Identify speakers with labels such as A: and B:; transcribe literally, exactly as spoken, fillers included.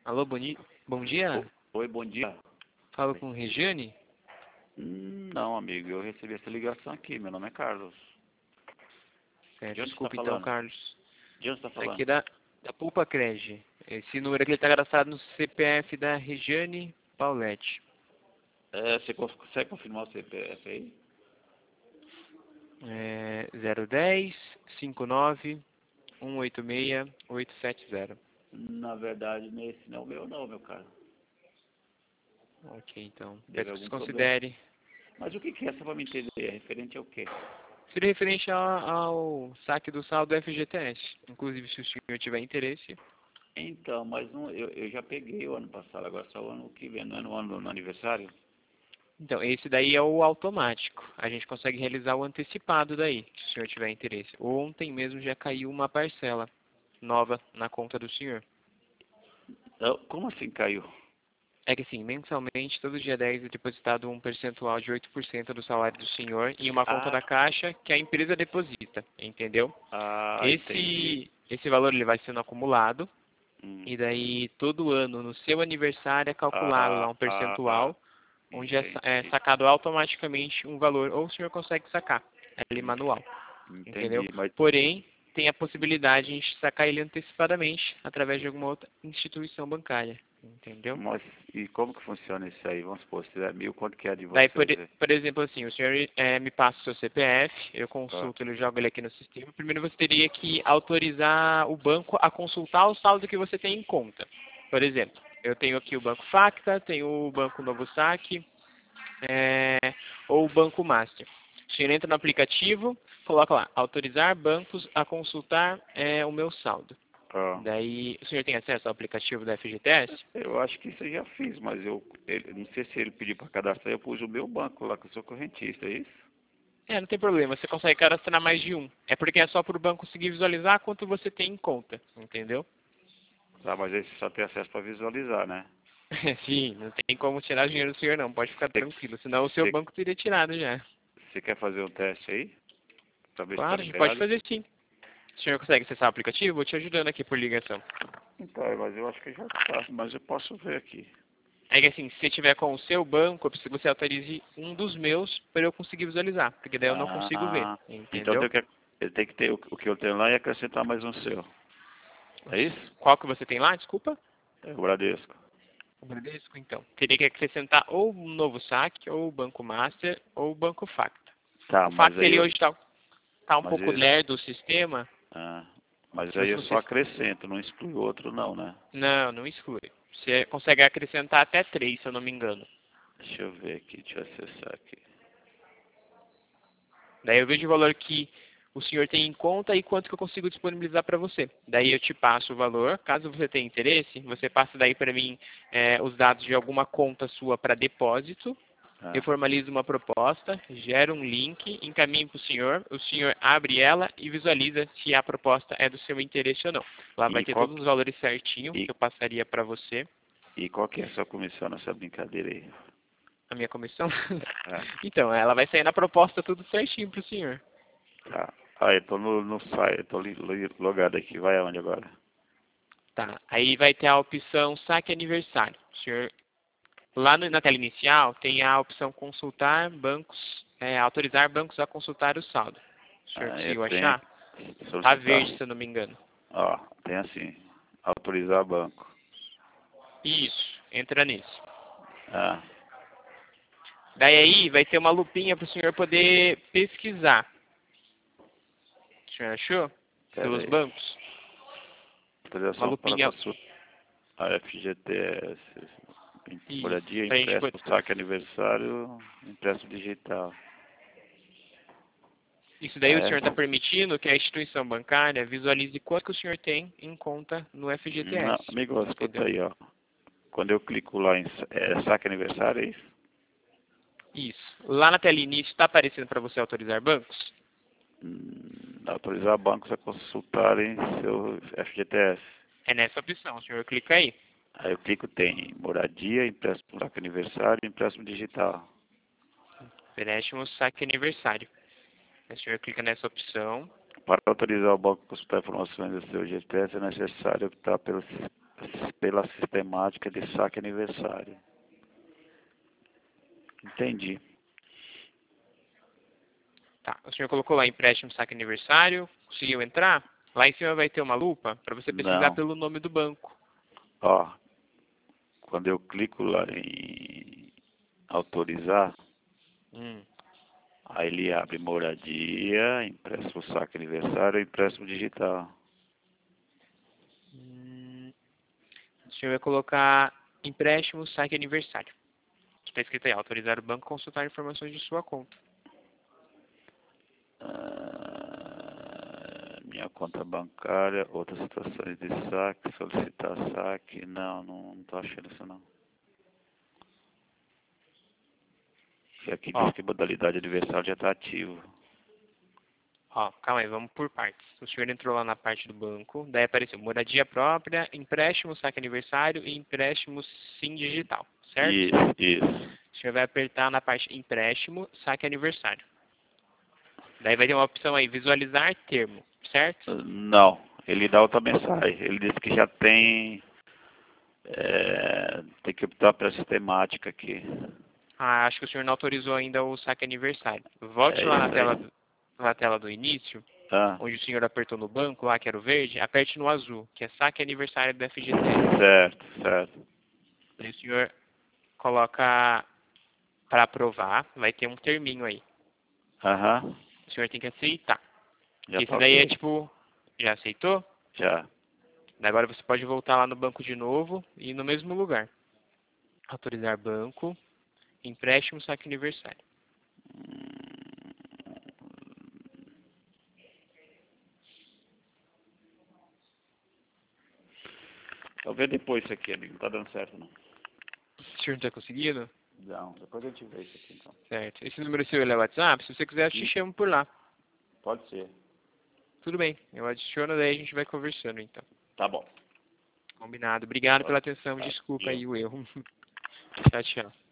A: Alô, boni... bom dia?
B: Oi, bom dia.
A: Falo com Regiane?
B: Hum, Não, amigo, eu recebi essa ligação aqui. Meu nome é Carlos.
A: É,
B: De onde você está
A: desculpa então,
B: falando?
A: Carlos.
B: De onde você está falando?
A: Aqui da, da Pulpa Cred. Esse número aqui está cadastrado no C P F da Regiane Pauletti.
B: É, você cons- consegue confirmar o C P F aí?
A: É zero dez, cinquenta e nove, cento e oitenta e seis, oitocentos e setenta.
B: Na verdade, nesse não é o meu não, meu cara.
A: Ok, então.
B: Deve
A: Peço que você
B: algum problema.
A: considere.
B: Mas o que que é, só para me entender? É referente ao quê?
A: Seria referente ao, ao saque do saldo F G T S. Inclusive, se o senhor tiver interesse.
B: Então, mas não, eu, eu já peguei o ano passado, agora só o ano que vem, não é no ano no aniversário?
A: Então, esse daí é o automático. A gente consegue realizar o antecipado daí, se o senhor tiver interesse. Ontem mesmo já caiu uma parcela nova na conta do senhor.
B: Então, como assim caiu?
A: É que assim, mensalmente, todo dia dez é depositado um percentual de oito por cento do salário do senhor em uma conta
B: Ah,
A: da Caixa que a empresa deposita, entendeu?
B: ah, entendi.
A: Esse, esse valor ele vai sendo acumulado
B: Hum.
A: e daí todo ano, no seu aniversário, é calculado lá
B: Ah,
A: um
B: ah, ah,
A: percentual onde é, sa- é
B: entendi.
A: sacado automaticamente um valor, ou o senhor consegue sacar, é ali manual, entendeu?
B: Entendi, mas
A: Porém, tem a possibilidade de sacar ele antecipadamente através de alguma outra instituição bancária, entendeu?
B: Mas e como que funciona isso aí? Vamos supor, se tiver mil, quanto que é de
A: Daí, por,
B: vocês
A: e-
B: aí?
A: por exemplo, assim, o senhor eh, me passa o seu C P F, eu
B: Ah,
A: consulto, ele joga ele aqui no sistema. Primeiro você teria que autorizar o banco a consultar o saldo que você tem em conta. Por exemplo, eu tenho aqui o Banco Facta, tenho o Banco Novo Saque, é, ou o Banco Master. O senhor entra no aplicativo, coloca lá, autorizar bancos a consultar é, o meu saldo.
B: ah.
A: Daí, o senhor tem acesso ao aplicativo da F G T S?
B: Eu acho que isso eu já fiz, mas eu ele- não sei se ele pediu para cadastrar, eu pus o meu banco lá, que eu sou correntista, é isso?
A: É, não tem problema, você consegue cadastrar mais de um. É porque é só para o banco conseguir visualizar quanto você tem em conta, entendeu?
B: Tá, mas aí você só tem acesso para visualizar, né?
A: Sim, não tem como tirar dinheiro do senhor não, pode ficar
B: Você,
A: tranquilo, senão o seu
B: você,
A: banco teria tirado já.
B: você quer fazer um teste aí? Para ver se está
A: Claro, a gente pode
B: liberado?
A: fazer sim. O senhor consegue acessar o aplicativo? Vou te ajudando aqui por ligação.
B: Então, mas eu acho que já tá, mas eu posso ver aqui.
A: É que assim, se você tiver com o seu banco, eu preciso que você autorize um dos meus para eu conseguir visualizar, porque daí eu não consigo ver,
B: Ah, então
A: entendeu?
B: tem que, ele tem que ter o, o que eu tenho lá e acrescentar mais um seu. É isso?
A: Qual que você tem lá, desculpa?
B: É o Bradesco.
A: O Bradesco, então. Teria que acrescentar ou o Novo Saque, ou o Banco Master, ou o Banco Facta.
B: Tá,
A: O
B: mas
A: Facta,
B: aí
A: ele
B: eu,
A: hoje está tá um
B: mas
A: pouco
B: eu,
A: lerdo o sistema,
B: ah, mas aí
A: mas se
B: eu só
A: você...
B: acrescento, não exclui o outro não, né?
A: Não, não exclui. Você consegue acrescentar até três, se eu não me engano.
B: Deixa eu ver aqui, deixa eu acessar aqui.
A: Daí eu vejo o valor que o senhor tem em conta e quanto que eu consigo disponibilizar para você. Daí eu te passo o valor. Caso você tenha interesse, você passa daí para mim é, os dados de alguma conta sua para depósito. Eu
B: Ah,
A: formalizo uma proposta, gero um link, encaminho para o senhor. O senhor abre ela e visualiza se a proposta é do seu interesse ou não. Lá vai
B: e
A: ter
B: qual,
A: todos os valores certinho
B: e,
A: que eu passaria para você.
B: e qual que é a sua comissão nessa brincadeira aí?
A: A minha comissão?
B: Ah,
A: Então, ela vai sair na proposta tudo certinho para o senhor.
B: tá. Ah, eu tô no, no site, eu tô li- li- logado aqui, vai aonde agora?
A: Tá. Aí vai ter a opção saque aniversário. O senhor, lá no- na tela inicial tem a opção consultar bancos, é, autorizar bancos a consultar o saldo. O senhor
B: Ah, eu
A: conseguiu
B: tenho
A: achar?
B: aqui,
A: Tá
B: solicitar.
A: verde, se eu não me engano.
B: Ó, tem assim, autorizar banco.
A: Isso. Entra nisso.
B: Ah,
A: Daí aí vai ter uma lupinha para o senhor poder pesquisar. O senhor achou?
B: pera
A: Pelos
B: aí.
A: bancos. Uma
B: Autorização para
A: lupinha.
B: consulta. A F G T S,
A: Isso.
B: moradia,
A: Pra gente poder...
B: empréstimo, saque aniversário, empréstimo digital.
A: Isso
B: Ah,
A: daí o
B: é?
A: senhor está permitindo que a instituição bancária visualize quanto que o senhor tem em conta no
B: Não,
A: F G T S.
B: amigo, escuta
A: Entendeu?
B: aí, ó. Quando eu clico lá em é, saque aniversário, é isso?
A: Isso. Lá na tela início está aparecendo para você autorizar bancos?
B: Hum, autorizar bancos a consultarem seu F G T S.
A: É nessa opção. O senhor clica aí.
B: Aí eu clico, tem moradia, empréstimo saque aniversário, empréstimo digital.
A: Empréstimo saque aniversário. Aí o senhor clica nessa opção.
B: Para autorizar o banco a consultar informações do seu G T S, é necessário optar pelo pela sistemática de saque aniversário. Entendi.
A: Tá, o senhor colocou lá empréstimo, saque aniversário, conseguiu entrar? Lá em cima vai ter uma lupa para você pesquisar
B: Não.
A: pelo nome do banco.
B: Ó, quando eu clico lá em autorizar,
A: Hum.
B: aí ele abre moradia, empréstimo saque aniversário, empréstimo digital.
A: Hum. O senhor vai colocar empréstimo, saque aniversário. Está escrito aí, autorizar o banco a consultar informações de sua conta.
B: Ah, minha conta bancária, outras situações de saque, solicitar saque. Não, não, não tô achando isso não. E aqui
A: Ó,
B: diz que modalidade aniversário já está ativo.
A: ó, calma aí, vamos por partes. O senhor entrou lá na parte do banco, daí apareceu moradia própria, empréstimo, saque aniversário e empréstimo sim digital, certo?
B: Isso, isso.
A: O senhor vai apertar na parte empréstimo, saque aniversário. Daí vai ter uma opção aí, visualizar termo, certo?
B: Não, ele dá outra mensagem. Ele diz que já tem, é, tem que optar para sistemática aqui.
A: Ah, acho que o senhor não autorizou ainda o saque aniversário. Volte
B: É
A: lá na
B: isso
A: tela,
B: aí.
A: do- na tela do início,
B: Ah,
A: onde o senhor apertou no banco, lá que era o verde, aperte no azul, que é saque aniversário do F G T.
B: certo, certo.
A: Aí o senhor coloca para aprovar, vai ter um terminho aí.
B: Aham,
A: O senhor tem que aceitar.
B: já
A: Esse
B: tá
A: daí é
B: ok.
A: tipo, já aceitou?
B: Já.
A: Agora você pode voltar lá no banco de novo e ir no mesmo lugar. Autorizar banco, empréstimo, saque aniversário.
B: Vou ver depois isso aqui, amigo. Não tá dando certo, não.
A: O senhor não está conseguindo?
B: Não, depois a gente vê isso aqui, então.
A: Certo. Esse número seu ele é WhatsApp? Se você quiser, eu te chamo por lá.
B: Pode ser.
A: Tudo bem. Eu adiciono, daí a gente vai conversando, então.
B: Tá bom.
A: Combinado. Obrigado pela atenção.
B: Tá.
A: Desculpa
B: Eu.
A: aí o erro. Tchau, tchau.